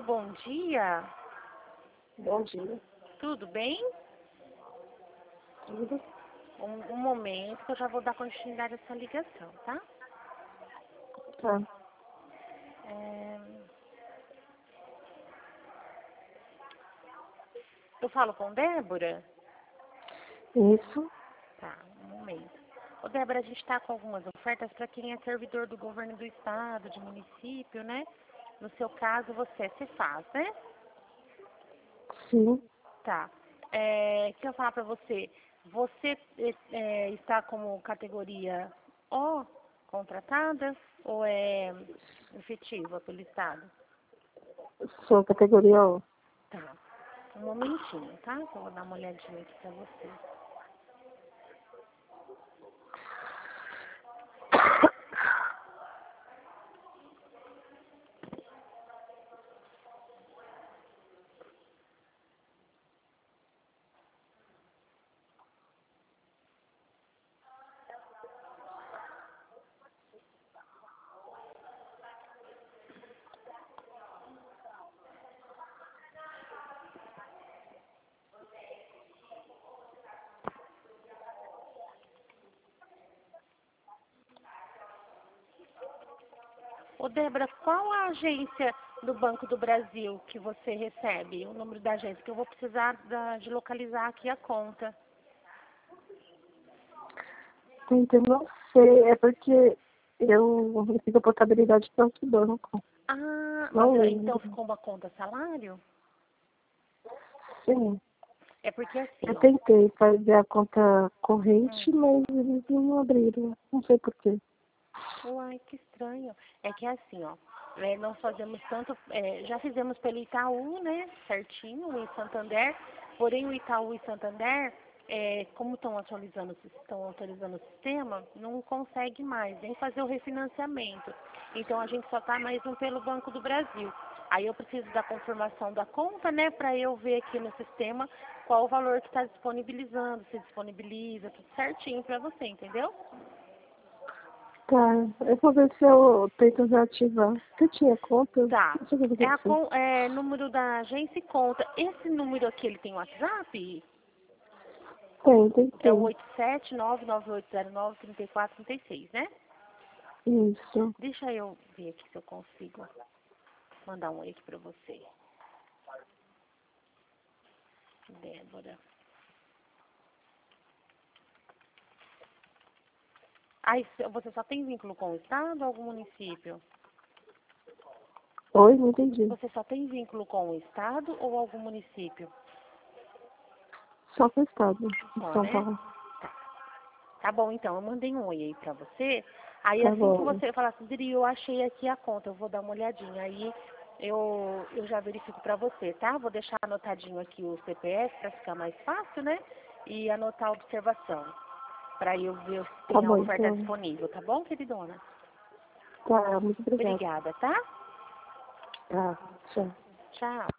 bom dia. Bom dia. Tudo bem? Tudo? Um momento que eu já vou dar continuidade a essa ligação, tá? Tá. Eu falo com Débora? Isso. Tá, um momento. Ô, Débora, a gente está com algumas ofertas para quem é servidor do governo do estado, de município, né? No seu caso, você é Cefaz, né? Sim. Tá. Quero falar para você. Você está como categoria O, contratada, ou é efetiva pelo estado? Sou categoria O. Tá. Um momentinho, tá? Eu vou dar uma olhadinha aqui para você. Ô, Débora, qual a agência do Banco do Brasil que você recebe? O número da agência, que eu vou precisar de localizar aqui a conta. Então, não sei. É porque eu fiz a portabilidade para outro banco. Ah, mas Não então lembro. ficou uma conta salário? Sim. É porque assim, Eu ó. tentei fazer a conta corrente, mas eles não abriram. Não sei por quê. Uai, que estranho. É que é assim, ó. Nós fazemos tanto, já fizemos pelo Itaú, né? Certinho, em Santander. Porém, o Itaú e Santander, como estão atualizando o sistema, não consegue mais nem fazer o refinanciamento. Então, a gente só está mais pelo Banco do Brasil. Aí eu preciso da confirmação da conta, né? Para eu ver aqui no sistema qual o valor que está disponibilizando, se disponibiliza, tudo certinho para você, entendeu? Tá. Eu vou ver se eu tento reativar. Você tinha conta? Tá. Não sei o que aconteceu. Número da agência e conta. Esse número aqui, ele tem WhatsApp? É o Tem. 87998093436, né? Isso. Deixa eu ver aqui se eu consigo mandar um oi aqui pra você. Débora. Aí, você só tem vínculo com o estado ou algum município? Oi, não entendi. Você só tem vínculo com o estado ou algum município? Só com o estado de Só, São né? Paulo. Tá bom, então, eu mandei um oi aí pra você. Aí Tá assim que bom. você falar assim, Dri, eu achei aqui a conta, eu vou dar uma olhadinha. Aí eu já verifico pra você, tá? Vou deixar anotadinho aqui o CPF pra ficar mais fácil, né? E anotar a observação. Pra eu ver se Tá tem a bom, oferta então. disponível, tá bom, queridona? Tá, muito obrigada. Obrigada, tá? Tá, tchau. Tchau.